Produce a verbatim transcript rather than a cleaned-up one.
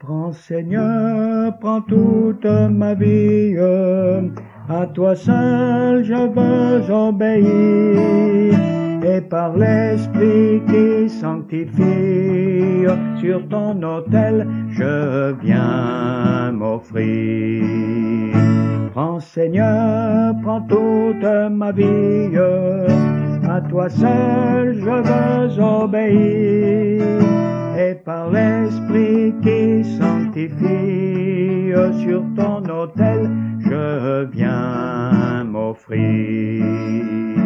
Prends Seigneur, prends toute ma vie, à toi seul je veux obéir, et par l'Esprit qui sanctifie, sur ton autel je viens m'offrir. Prends Seigneur, prends toute ma vie, à toi seul je veux obéir, et par l'Esprit qui sanctifie, sur ton autel je viens m'offrir.